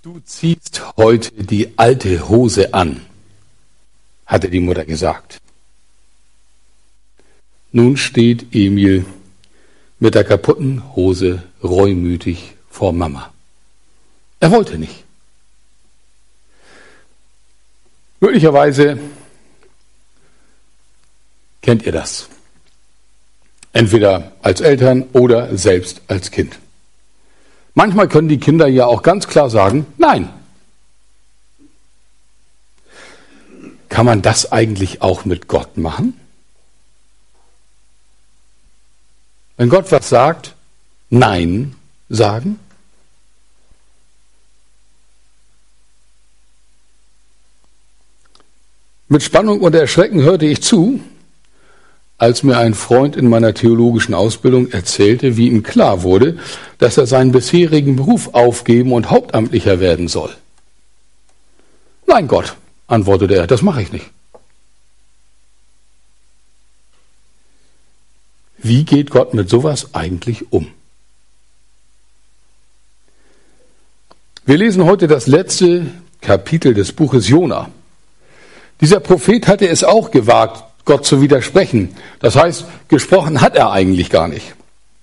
Du ziehst heute die alte Hose an, hatte die Mutter gesagt. Nun steht Emil mit der kaputten Hose reumütig vor Mama. Er wollte nicht. Möglicherweise kennt ihr das. Entweder als Eltern oder selbst als Kind. Manchmal können die Kinder ja auch ganz klar sagen, nein. Kann man das eigentlich auch mit Gott machen? Wenn Gott was sagt, nein sagen? Mit Spannung und Erschrecken hörte ich zu, als mir ein Freund in meiner theologischen Ausbildung erzählte, wie ihm klar wurde, dass er seinen bisherigen Beruf aufgeben und Hauptamtlicher werden soll. Nein, Gott, antwortete er, das mache ich nicht. Wie geht Gott mit sowas eigentlich um? Wir lesen heute das letzte Kapitel des Buches Jona. Dieser Prophet hatte es auch gewagt, Gott zu widersprechen. Das heißt, gesprochen hat er eigentlich gar nicht.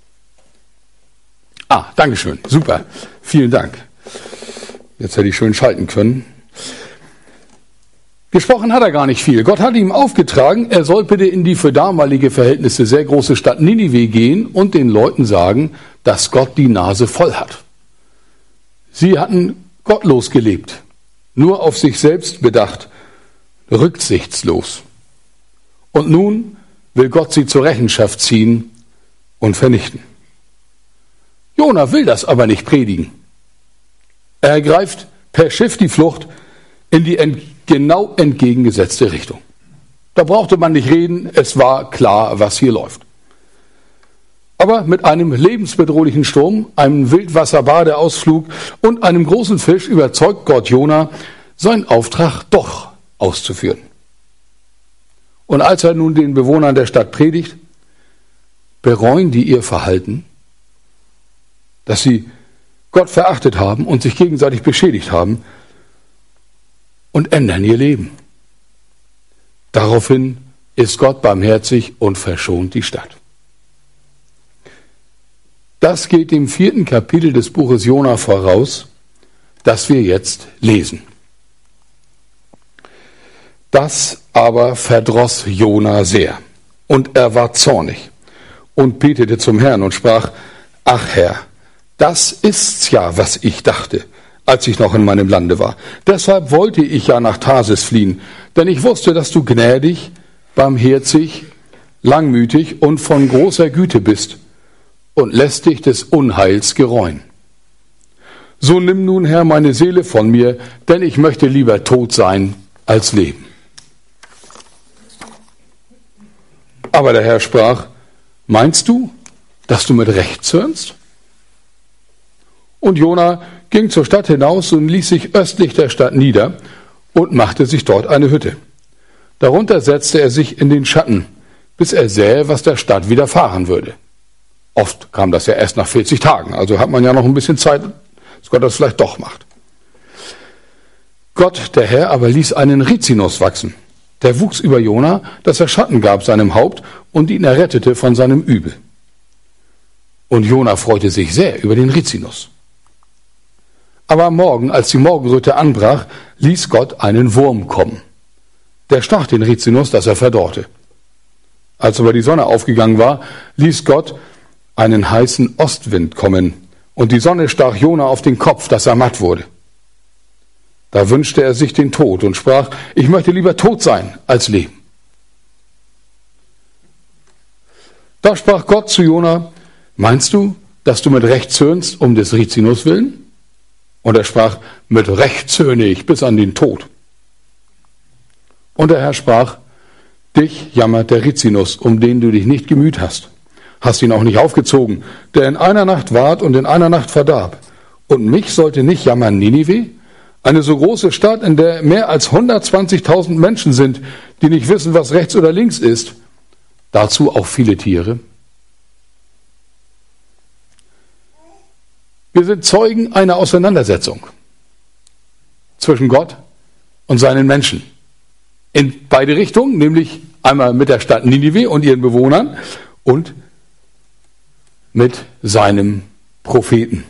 Dankeschön, super, vielen Dank. Jetzt hätte ich schön schalten können. Gesprochen hat er gar nicht viel. Gott hat ihm aufgetragen, er soll bitte in die für damalige Verhältnisse sehr große Stadt Ninive gehen und den Leuten sagen, dass Gott die Nase voll hat. Sie hatten gottlos gelebt, nur auf sich selbst bedacht, rücksichtslos. Und nun will Gott sie zur Rechenschaft ziehen und vernichten. Jona will das aber nicht predigen. Er ergreift per Schiff die Flucht in die genau entgegengesetzte Richtung. Da brauchte man nicht reden, es war klar, was hier läuft. Aber mit einem lebensbedrohlichen Sturm, einem Wildwasserbadeausflug und einem großen Fisch überzeugt Gott Jona, seinen Auftrag doch auszuführen. Und als er nun den Bewohnern der Stadt predigt, bereuen die ihr Verhalten, dass sie Gott verachtet haben und sich gegenseitig beschädigt haben und ändern ihr Leben. Daraufhin ist Gott barmherzig und verschont die Stadt. Das geht dem 4. Kapitel des Buches Jona voraus, das wir jetzt lesen. Das aber verdross Jona sehr, und er war zornig und betete zum Herrn und sprach, ach Herr, das ist's ja, was ich dachte, als ich noch in meinem Lande war. Deshalb wollte ich ja nach Tarsis fliehen, denn ich wusste, dass du gnädig, barmherzig, langmütig und von großer Güte bist und lässt dich des Unheils gereuen. So nimm nun, Herr, meine Seele von mir, denn ich möchte lieber tot sein als leben. Aber der Herr sprach, meinst du, dass du mit Recht zürnst? Und Jona ging zur Stadt hinaus und ließ sich östlich der Stadt nieder und machte sich dort eine Hütte. Darunter setzte er sich in den Schatten, bis er sähe, was der Stadt widerfahren würde. Oft kam das ja erst nach 40 Tagen, also hat man ja noch ein bisschen Zeit, dass Gott das vielleicht doch macht. Gott, der Herr, aber ließ einen Rizinus wachsen. Der wuchs über Jona, dass er Schatten gab seinem Haupt und ihn errettete von seinem Übel. Und Jona freute sich sehr über den Rizinus. Aber am Morgen, als die Morgenröte anbrach, ließ Gott einen Wurm kommen. Der stach den Rizinus, dass er verdorrte. Als aber die Sonne aufgegangen war, ließ Gott einen heißen Ostwind kommen, und die Sonne stach Jona auf den Kopf, dass er matt wurde. Da wünschte er sich den Tod und sprach, ich möchte lieber tot sein als leben. Da sprach Gott zu Jona, meinst du, dass du mit Recht zürnst um des Rizinus willen? Und er sprach, mit Recht zürne ich bis an den Tod. Und der Herr sprach, dich jammert der Rizinus, um den du dich nicht gemüht hast. Hast ihn auch nicht aufgezogen, der in einer Nacht ward und in einer Nacht verdarb. Und mich sollte nicht jammern Ninive? Eine so große Stadt, in der mehr als 120.000 Menschen sind, die nicht wissen, was rechts oder links ist. Dazu auch viele Tiere. Wir sind Zeugen einer Auseinandersetzung. zwischen Gott und seinen Menschen. In beide Richtungen, nämlich einmal mit der Stadt Ninive und ihren Bewohnern und mit seinem Propheten.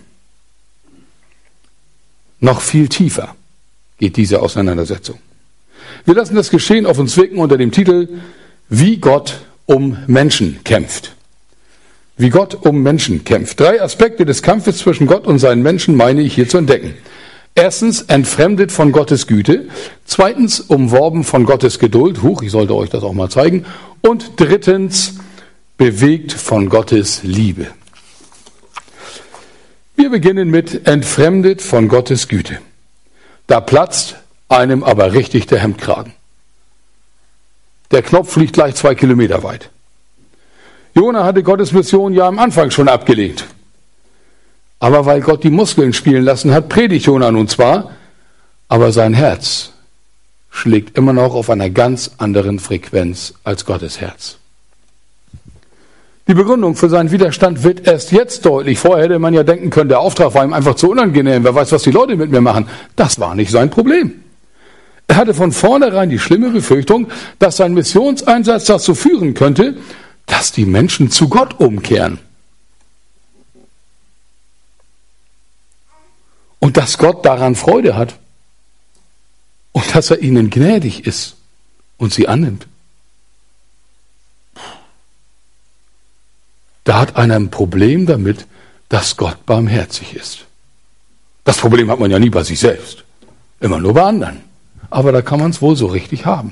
Noch viel tiefer geht diese Auseinandersetzung. Wir lassen das Geschehen auf uns wirken unter dem Titel Wie Gott um Menschen kämpft. Wie Gott um Menschen kämpft. 3 Aspekte des Kampfes zwischen Gott und seinen Menschen meine ich hier zu entdecken. Erstens, entfremdet von Gottes Güte. Zweitens, umworben von Gottes Geduld. Ich sollte euch das auch mal zeigen. Und drittens, bewegt von Gottes Liebe. Wir beginnen mit entfremdet von Gottes Güte. Da platzt einem aber richtig der Hemdkragen. Der Knopf fliegt gleich 2 Kilometer weit. Jona hatte Gottes Mission ja am Anfang schon abgelehnt. Aber weil Gott die Muskeln spielen lassen hat, predigt Jona nun zwar, aber sein Herz schlägt immer noch auf einer ganz anderen Frequenz als Gottes Herz. Die Begründung für seinen Widerstand wird erst jetzt deutlich. Vorher hätte man ja denken können, der Auftrag war ihm einfach zu unangenehm. Wer weiß, was die Leute mit mir machen. Das war nicht sein Problem. Er hatte von vornherein die schlimme Befürchtung, dass sein Missionseinsatz dazu führen könnte, dass die Menschen zu Gott umkehren. Und dass Gott daran Freude hat. Und dass er ihnen gnädig ist und sie annimmt. Da hat einer ein Problem damit, dass Gott barmherzig ist. Das Problem hat man ja nie bei sich selbst. Immer nur bei anderen. Aber da kann man es wohl so richtig haben.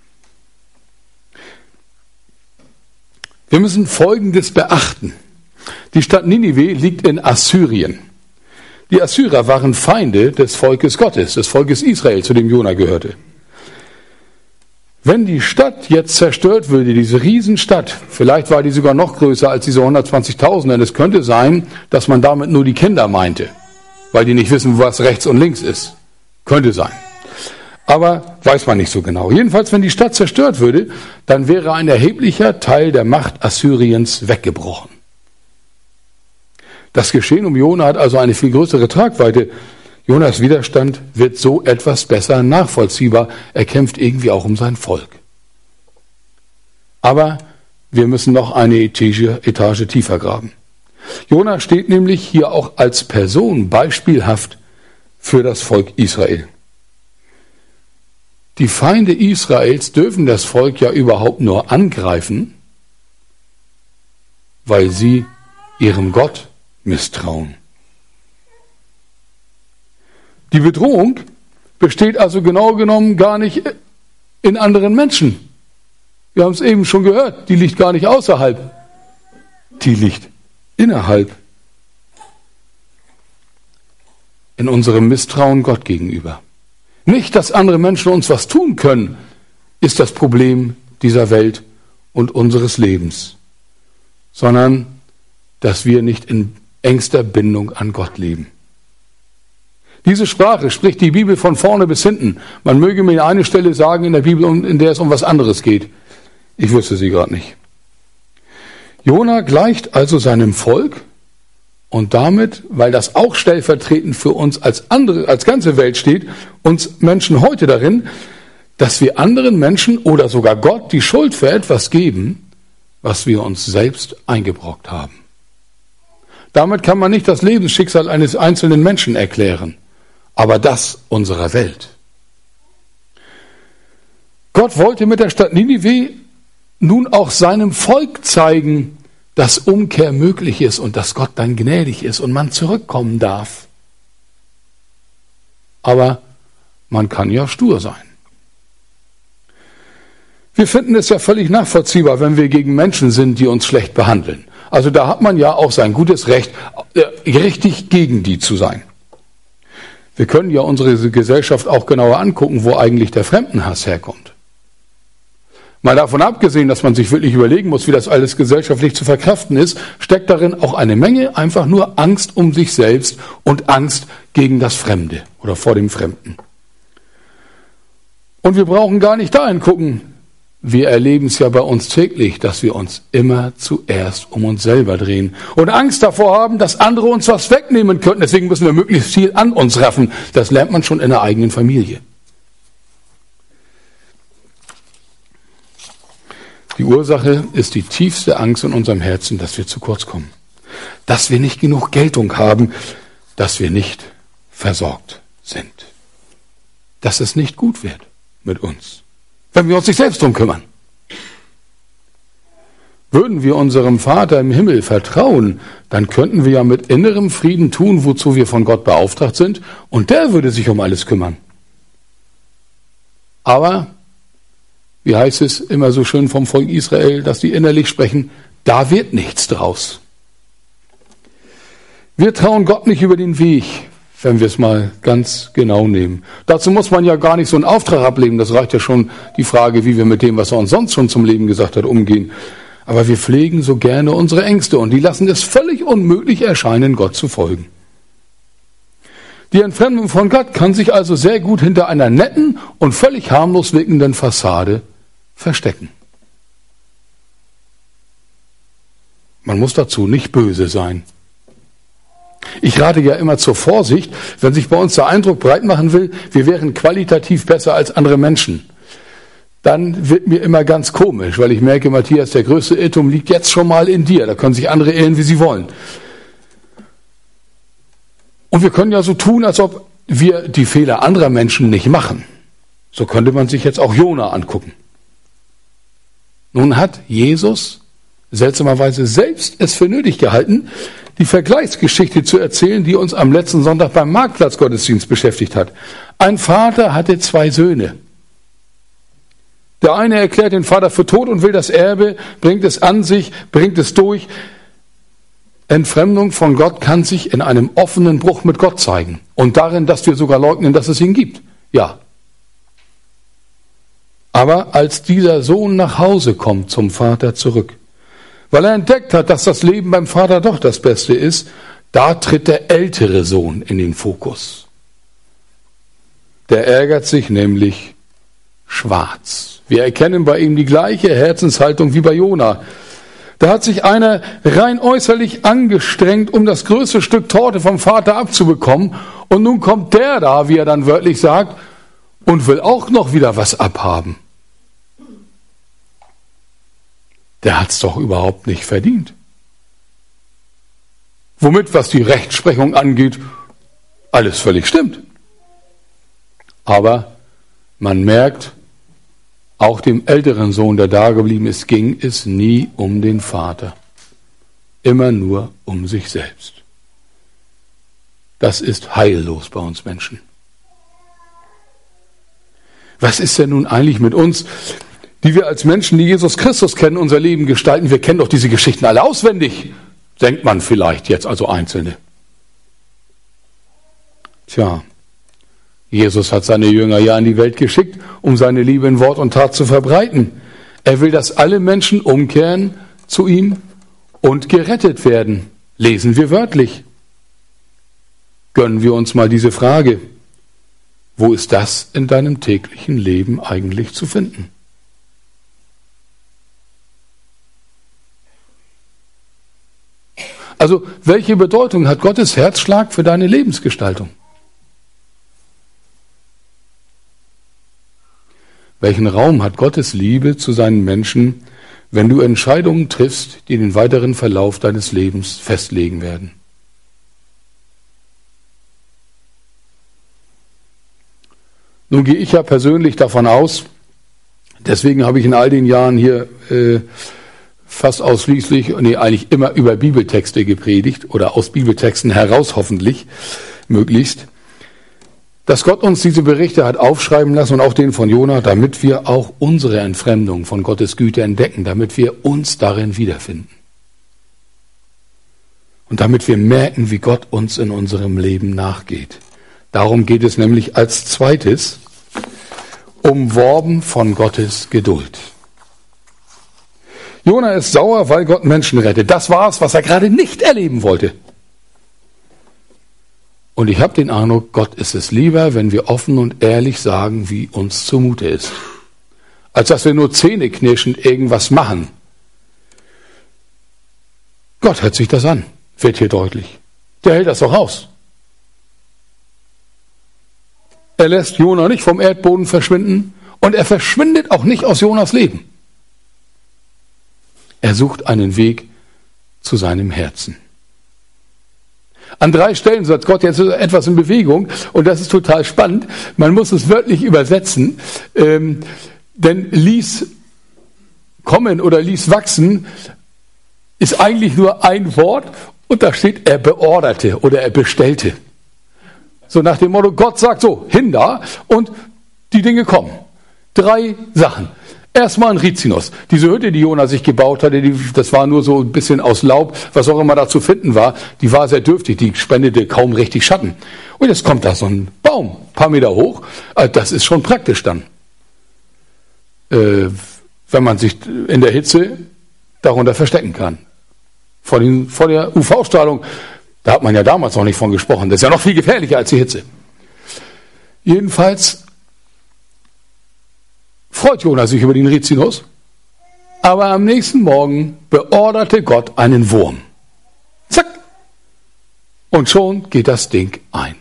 Wir müssen Folgendes beachten. Die Stadt Ninive liegt in Assyrien. Die Assyrer waren Feinde des Volkes Gottes, des Volkes Israel, zu dem Jona gehörte. Wenn die Stadt jetzt zerstört würde, diese Riesenstadt, vielleicht war die sogar noch größer als diese 120.000, denn es könnte sein, dass man damit nur die Kinder meinte, weil die nicht wissen, was rechts und links ist. Könnte sein. Aber weiß man nicht so genau. Jedenfalls, wenn die Stadt zerstört würde, dann wäre ein erheblicher Teil der Macht Assyriens weggebrochen. Das Geschehen um Jona hat also eine viel größere Tragweite. Jonas Widerstand wird so etwas besser nachvollziehbar. Er kämpft irgendwie auch um sein Volk. Aber wir müssen noch eine Etage tiefer graben. Jona steht nämlich hier auch als Person beispielhaft für das Volk Israel. Die Feinde Israels dürfen das Volk ja überhaupt nur angreifen, weil sie ihrem Gott misstrauen. Die Bedrohung besteht also genau genommen gar nicht in anderen Menschen. Wir haben es eben schon gehört, die liegt gar nicht außerhalb. Die liegt innerhalb. In unserem Misstrauen Gott gegenüber. Nicht, dass andere Menschen uns was tun können, ist das Problem dieser Welt und unseres Lebens, sondern dass wir nicht in engster Bindung an Gott leben. Diese Sprache spricht die Bibel von vorne bis hinten. Man möge mir eine Stelle sagen in der Bibel, in der es um was anderes geht. Ich wüsste sie gerade nicht. Jona gleicht also seinem Volk und damit, weil das auch stellvertretend für uns als ganze Welt steht, uns Menschen heute darin, dass wir anderen Menschen oder sogar Gott die Schuld für etwas geben, was wir uns selbst eingebrockt haben. Damit kann man nicht das Lebensschicksal eines einzelnen Menschen erklären, aber das unserer Welt. Gott wollte mit der Stadt Ninive nun auch seinem Volk zeigen, dass Umkehr möglich ist und dass Gott dann gnädig ist und man zurückkommen darf. Aber man kann ja stur sein. Wir finden es ja völlig nachvollziehbar, wenn wir gegen Menschen sind, die uns schlecht behandeln. Also da hat man ja auch sein gutes Recht, richtig gegen die zu sein. Wir können ja unsere Gesellschaft auch genauer angucken, wo eigentlich der Fremdenhass herkommt. Mal davon abgesehen, dass man sich wirklich überlegen muss, wie das alles gesellschaftlich zu verkraften ist, steckt darin auch eine Menge einfach nur Angst um sich selbst und Angst gegen das Fremde oder vor dem Fremden. Und wir brauchen gar nicht dahin gucken, wir erleben es ja bei uns täglich, dass wir uns immer zuerst um uns selber drehen und Angst davor haben, dass andere uns was wegnehmen könnten. Deswegen müssen wir möglichst viel an uns raffen. Das lernt man schon in der eigenen Familie. Die Ursache ist die tiefste Angst in unserem Herzen, dass wir zu kurz kommen, dass wir nicht genug Geltung haben, dass wir nicht versorgt sind, dass es nicht gut wird mit uns, wenn wir uns nicht selbst drum kümmern. Würden wir unserem Vater im Himmel vertrauen, dann könnten wir ja mit innerem Frieden tun, wozu wir von Gott beauftragt sind, und der würde sich um alles kümmern. Aber, wie heißt es immer so schön vom Volk Israel, dass die innerlich sprechen, da wird nichts draus. Wir trauen Gott nicht über den Weg, wenn wir es mal ganz genau nehmen. Dazu muss man ja gar nicht so einen Auftrag ablegen. Das reicht ja schon die Frage, wie wir mit dem, was er uns sonst schon zum Leben gesagt hat, umgehen. Aber wir pflegen so gerne unsere Ängste und die lassen es völlig unmöglich erscheinen, Gott zu folgen. Die Entfremdung von Gott kann sich also sehr gut hinter einer netten und völlig harmlos wirkenden Fassade verstecken. Man muss dazu nicht böse sein. Ich rate ja immer zur Vorsicht, wenn sich bei uns der Eindruck breit machen will, wir wären qualitativ besser als andere Menschen. Dann wird mir immer ganz komisch, weil ich merke, Matthias, der größte Irrtum liegt jetzt schon mal in dir. Da können sich andere irren, wie sie wollen. Und wir können ja so tun, als ob wir die Fehler anderer Menschen nicht machen. So könnte man sich jetzt auch Jona angucken. Nun hat Jesus seltsamerweise selbst es für nötig gehalten, die Vergleichsgeschichte zu erzählen, die uns am letzten Sonntag beim Marktplatzgottesdienst beschäftigt hat. Ein Vater hatte 2 Söhne. Der eine erklärt den Vater für tot und will das Erbe, bringt es an sich, bringt es durch. Entfremdung von Gott kann sich in einem offenen Bruch mit Gott zeigen. Und darin, dass wir sogar leugnen, dass es ihn gibt. Ja. Aber als dieser Sohn nach Hause kommt zum Vater zurück, weil er entdeckt hat, dass das Leben beim Vater doch das Beste ist, da tritt der ältere Sohn in den Fokus. Der ärgert sich nämlich schwarz. Wir erkennen bei ihm die gleiche Herzenshaltung wie bei Jona. Da hat sich einer rein äußerlich angestrengt, um das größte Stück Torte vom Vater abzubekommen. Und nun kommt der da, wie er dann wörtlich sagt, und will auch noch wieder was abhaben. Der hat's doch überhaupt nicht verdient. Womit, was die Rechtsprechung angeht, alles völlig stimmt. Aber man merkt, auch dem älteren Sohn, der da geblieben ist, ging es nie um den Vater. Immer nur um sich selbst. Das ist heillos bei uns Menschen. Was ist denn nun eigentlich mit uns, die wir als Menschen, die Jesus Christus kennen, unser Leben gestalten? Wir kennen doch diese Geschichten alle auswendig, denkt man vielleicht jetzt, also Einzelne. Tja, Jesus hat seine Jünger ja in die Welt geschickt, um seine Liebe in Wort und Tat zu verbreiten. Er will, dass alle Menschen umkehren zu ihm und gerettet werden. Lesen wir wörtlich. Gönnen wir uns mal diese Frage. Wo ist das in deinem täglichen Leben eigentlich zu finden? Also, welche Bedeutung hat Gottes Herzschlag für deine Lebensgestaltung? Welchen Raum hat Gottes Liebe zu seinen Menschen, wenn du Entscheidungen triffst, die den weiteren Verlauf deines Lebens festlegen werden? Nun gehe ich ja persönlich davon aus, deswegen habe ich in all den Jahren hier fast ausschließlich, eigentlich immer über Bibeltexte gepredigt oder aus Bibeltexten heraus hoffentlich, möglichst, dass Gott uns diese Berichte hat aufschreiben lassen und auch den von Jona, damit wir auch unsere Entfremdung von Gottes Güte entdecken, damit wir uns darin wiederfinden. Und damit wir merken, wie Gott uns in unserem Leben nachgeht. Darum geht es nämlich als zweites, umworben von Gottes Geduld. Jona ist sauer, weil Gott Menschen rettet. Das war es, was er gerade nicht erleben wollte. Und ich habe den Eindruck, Gott ist es lieber, wenn wir offen und ehrlich sagen, wie uns zumute ist. als dass wir nur zähneknirschend irgendwas machen. Gott hört sich das an, wird hier deutlich. Der hält das doch aus. Er lässt Jona nicht vom Erdboden verschwinden und er verschwindet auch nicht aus Jonas Leben. Er sucht einen Weg zu seinem Herzen. An 3 Stellen setzt Gott jetzt etwas in Bewegung und das ist total spannend. Man muss es wörtlich übersetzen, denn ließ kommen oder ließ wachsen ist eigentlich nur ein Wort und da steht, er beorderte oder er bestellte. So nach dem Motto, Gott sagt so, hin da und die Dinge kommen. 3 Sachen. Erstmal ein Rizinus. Diese Hütte, die Jona sich gebaut hatte, das war nur so ein bisschen aus Laub, was auch immer da zu finden war. Die war sehr dürftig, die spendete kaum richtig Schatten. Und jetzt kommt da so ein Baum, ein paar Meter hoch. Das ist schon praktisch dann. Wenn man sich in der Hitze darunter verstecken kann. Vor der UV-Strahlung, da hat man ja damals noch nicht von gesprochen. Das ist ja noch viel gefährlicher als die Hitze. Jedenfalls freut Jona sich über den Rizinus, aber am nächsten Morgen beorderte Gott einen Wurm. Zack! Und schon geht das Ding ein.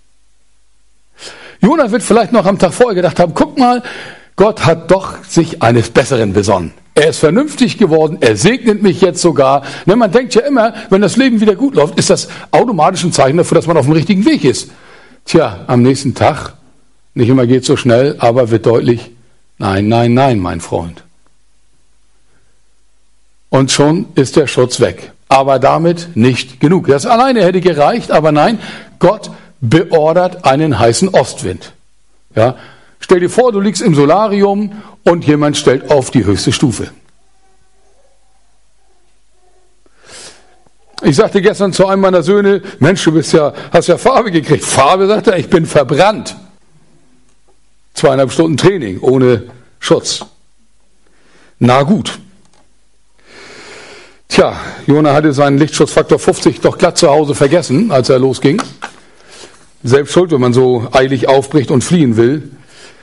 Jona wird vielleicht noch am Tag vorher gedacht haben, guck mal, Gott hat doch sich eines Besseren besonnen. Er ist vernünftig geworden, er segnet mich jetzt sogar. Ne, man denkt ja immer, wenn das Leben wieder gut läuft, ist das automatisch ein Zeichen dafür, dass man auf dem richtigen Weg ist. Tja, am nächsten Tag, nicht immer geht so schnell, aber wird deutlich, nein, nein, nein, mein Freund. Und schon ist der Schutz weg. Aber damit nicht genug. Das alleine hätte gereicht, aber nein, Gott beordert einen heißen Ostwind. Ja, stell dir vor, du liegst im Solarium und jemand stellt auf die höchste Stufe. Ich sagte gestern zu einem meiner Söhne, Mensch, du hast ja Farbe gekriegt. Farbe, sagt er, ich bin verbrannt. 2,5 Stunden Training ohne Schutz. Na gut. Tja, Jona hatte seinen Lichtschutzfaktor 50 doch glatt zu Hause vergessen, als er losging. Selbst schuld, wenn man so eilig aufbricht und fliehen will.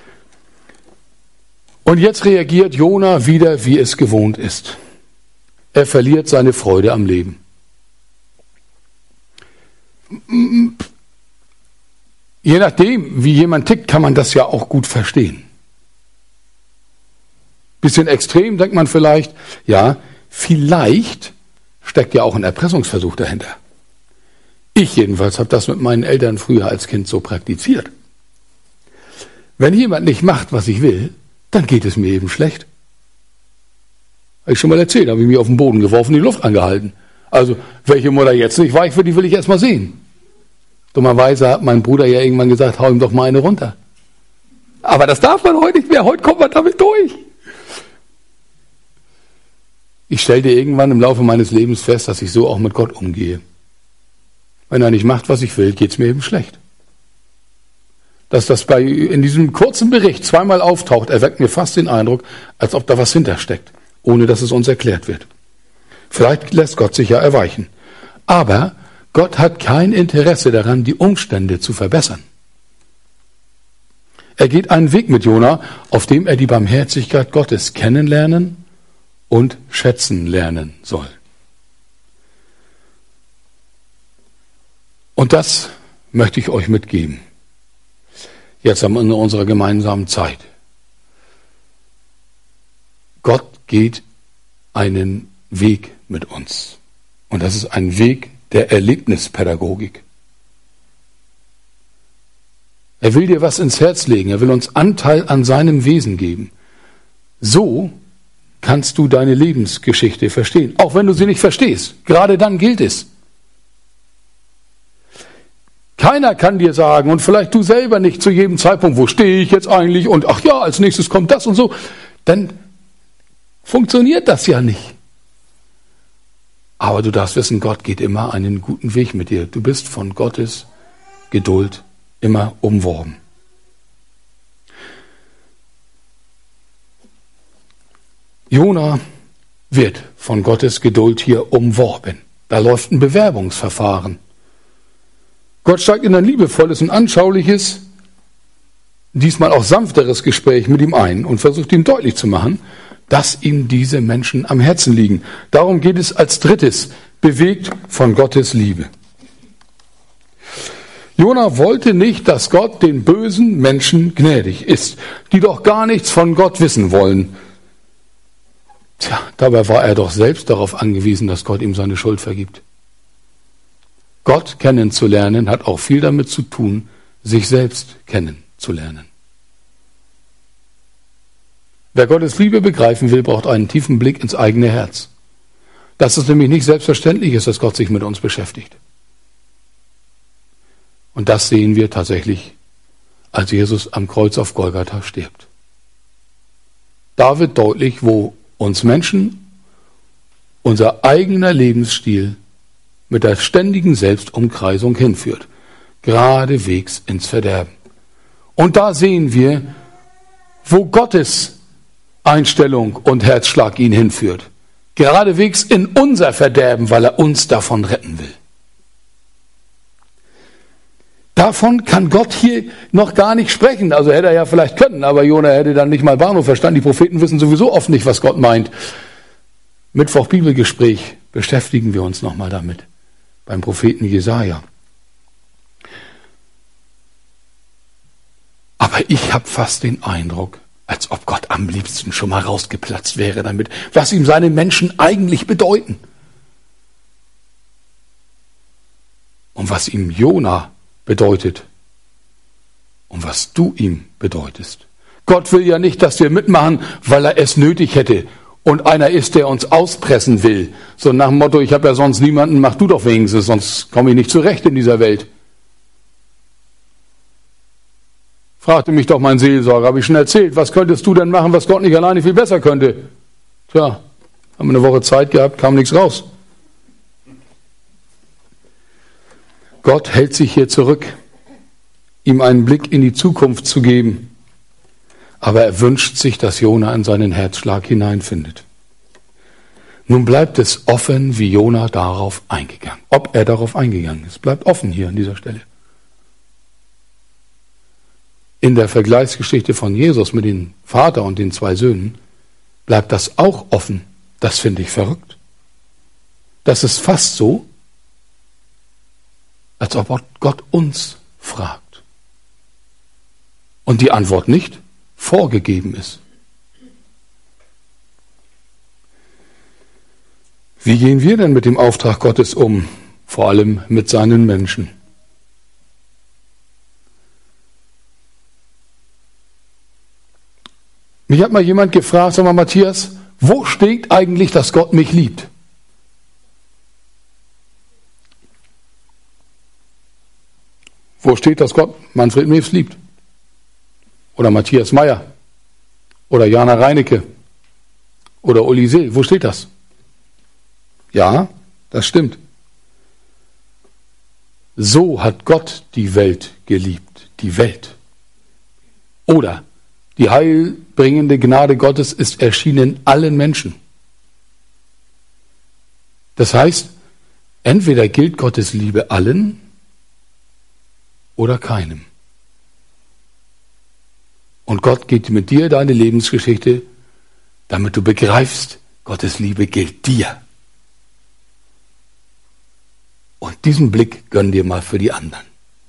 Und jetzt reagiert Jona wieder, wie es gewohnt ist. Er verliert seine Freude am Leben. Je nachdem, wie jemand tickt, kann man das ja auch gut verstehen. Bisschen extrem, denkt man vielleicht. Ja, vielleicht steckt ja auch ein Erpressungsversuch dahinter. Ich jedenfalls habe das mit meinen Eltern früher als Kind so praktiziert. Wenn jemand nicht macht, was ich will, dann geht es mir eben schlecht. Habe ich schon mal erzählt, habe ich mich auf den Boden geworfen, die Luft angehalten. Also, welche Mutter jetzt nicht weich wird, die will ich erst mal sehen. Dummerweise hat mein Bruder ja irgendwann gesagt, hau ihm doch mal eine runter. Aber das darf man heute nicht mehr, heute kommt man damit durch. Ich stellte irgendwann im Laufe meines Lebens fest, dass ich so auch mit Gott umgehe. Wenn er nicht macht, was ich will, geht es mir eben schlecht. Dass das in diesem kurzen Bericht zweimal auftaucht, erweckt mir fast den Eindruck, als ob da was hintersteckt, ohne dass es uns erklärt wird. Vielleicht lässt Gott sich ja erweichen. Aber Gott hat kein Interesse daran, die Umstände zu verbessern. Er geht einen Weg mit Jona, auf dem er die Barmherzigkeit Gottes kennenlernen und schätzen lernen soll. Und das möchte ich euch mitgeben. Jetzt in unserer gemeinsamen Zeit. Gott geht einen Weg mit uns. Und das ist ein Weg der Erlebnispädagogik. Er will dir was ins Herz legen. Er will uns Anteil an seinem Wesen geben. So kannst du deine Lebensgeschichte verstehen. Auch wenn du sie nicht verstehst. Gerade dann gilt es. Keiner kann dir sagen, und vielleicht du selber nicht zu jedem Zeitpunkt, wo stehe ich jetzt eigentlich und ach ja, als nächstes kommt das und so. Dann funktioniert das ja nicht. Aber du darfst wissen, Gott geht immer einen guten Weg mit dir. Du bist von Gottes Geduld immer umworben. Jona wird von Gottes Geduld hier umworben. Da läuft ein Bewerbungsverfahren. Gott steigt in ein liebevolles und anschauliches, diesmal auch sanfteres Gespräch mit ihm ein und versucht ihm deutlich zu machen, dass ihm diese Menschen am Herzen liegen. Darum geht es als drittes, bewegt von Gottes Liebe. Jona wollte nicht, dass Gott den bösen Menschen gnädig ist, die doch gar nichts von Gott wissen wollen. Tja, dabei war er doch selbst darauf angewiesen, dass Gott ihm seine Schuld vergibt. Gott kennenzulernen hat auch viel damit zu tun, sich selbst kennenzulernen. Wer Gottes Liebe begreifen will, braucht einen tiefen Blick ins eigene Herz. Dass es nämlich nicht selbstverständlich ist, dass Gott sich mit uns beschäftigt. Und das sehen wir tatsächlich, als Jesus am Kreuz auf Golgatha stirbt. Da wird deutlich, wo uns Menschen, unser eigener Lebensstil mit der ständigen Selbstumkreisung hinführt. Geradewegs ins Verderben. Und da sehen wir, wo Gottes Einstellung und Herzschlag ihn hinführt. Geradewegs in unser Verderben, weil er uns davon retten will. Davon kann Gott hier noch gar nicht sprechen. Also hätte er ja vielleicht können, aber Jona hätte dann nicht mal Bahnhof verstanden. Die Propheten wissen sowieso oft nicht, was Gott meint. Mittwoch Bibelgespräch beschäftigen wir uns nochmal damit. Beim Propheten Jesaja. Aber ich habe fast den Eindruck, als ob Gott am liebsten schon mal rausgeplatzt wäre damit, was ihm seine Menschen eigentlich bedeuten. Und was ihm Jona bedeutet und was du ihm bedeutest. Gott will ja nicht, dass wir mitmachen, weil er es nötig hätte und einer ist, der uns auspressen will. So nach dem Motto, ich habe ja sonst niemanden, mach du doch wenigstens, sonst komme ich nicht zurecht in dieser Welt. Fragte mich doch mein Seelsorger, habe ich schon erzählt, was könntest du denn machen, was Gott nicht alleine viel besser könnte? Tja, haben wir eine Woche Zeit gehabt, kam nichts raus. Gott hält sich hier zurück, ihm einen Blick in die Zukunft zu geben. Aber er wünscht sich, dass Jona in seinen Herzschlag hineinfindet. Nun bleibt es offen, wie Jona darauf eingegangen. Ob er darauf eingegangen ist, bleibt offen hier an dieser Stelle. In der Vergleichsgeschichte von Jesus mit dem Vater und den 2 Söhnen bleibt das auch offen. Das finde ich verrückt. Das ist fast so, als ob Gott uns fragt. Und die Antwort nicht vorgegeben ist. Wie gehen wir denn mit dem Auftrag Gottes um? Vor allem mit seinen Menschen. Mich hat mal jemand gefragt, sag mal Matthias, wo steht eigentlich, dass Gott mich liebt? Wo steht, dass Gott Manfred Mewes liebt? Oder Matthias Meyer? Oder Jana Reinecke? Oder Uli See? Wo steht das? Ja, das stimmt. So hat Gott die Welt geliebt. Die Welt. Oder die heilbringende Gnade Gottes ist erschienen allen Menschen. Das heißt, entweder gilt Gottes Liebe allen oder keinem. Und Gott geht mit dir deine Lebensgeschichte, damit du begreifst, Gottes Liebe gilt dir. Und diesen Blick gönn dir mal für die anderen.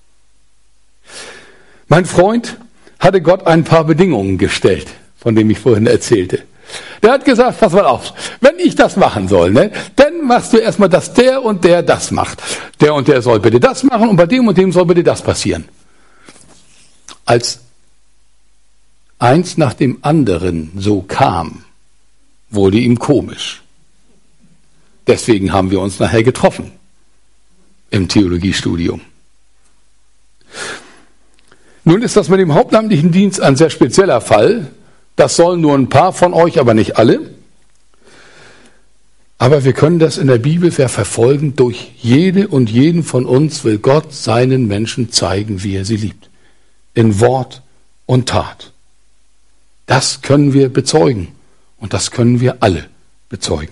Mein Freund hatte Gott ein paar Bedingungen gestellt, von denen ich vorhin erzählte. Der hat gesagt, pass mal auf, wenn ich das machen soll, dann machst du erstmal, dass der und der das macht. Der und der soll bitte das machen und bei dem und dem soll bitte das passieren. Als eins nach dem anderen so kam, wurde ihm komisch. Deswegen haben wir uns nachher getroffen im Theologiestudium. Nun ist das mit dem hauptamtlichen Dienst ein sehr spezieller Fall. Das sollen nur ein paar von euch, aber nicht alle. Aber wir können das in der Bibel verfolgen. Durch jede und jeden von uns will Gott seinen Menschen zeigen, wie er sie liebt. In Wort und Tat. Das können wir bezeugen. Und das können wir alle bezeugen.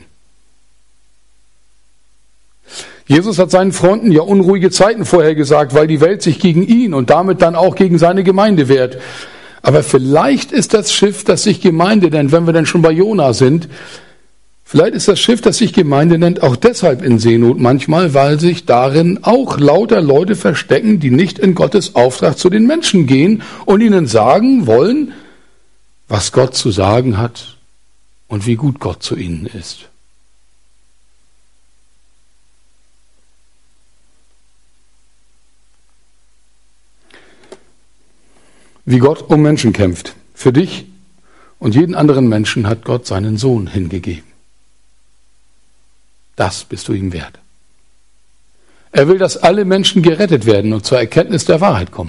Jesus hat seinen Freunden ja unruhige Zeiten vorhergesagt, weil die Welt sich gegen ihn und damit dann auch gegen seine Gemeinde wehrt. Aber vielleicht ist das Schiff, das sich Gemeinde nennt, wenn wir denn schon bei Jona sind, vielleicht ist das Schiff, das sich Gemeinde nennt, auch deshalb in Seenot manchmal, weil sich darin auch lauter Leute verstecken, die nicht in Gottes Auftrag zu den Menschen gehen und ihnen sagen wollen, was Gott zu sagen hat und wie gut Gott zu ihnen ist. Wie Gott um Menschen kämpft. Für dich und jeden anderen Menschen hat Gott seinen Sohn hingegeben. Das bist du ihm wert. Er will, dass alle Menschen gerettet werden und zur Erkenntnis der Wahrheit kommen.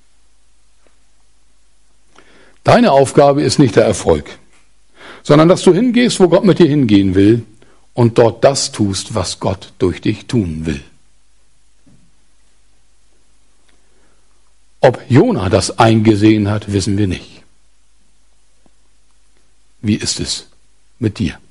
Deine Aufgabe ist nicht der Erfolg, sondern dass du hingehst, wo Gott mit dir hingehen will und dort das tust, was Gott durch dich tun will. Ob Jona das eingesehen hat, wissen wir nicht. Wie ist es mit dir?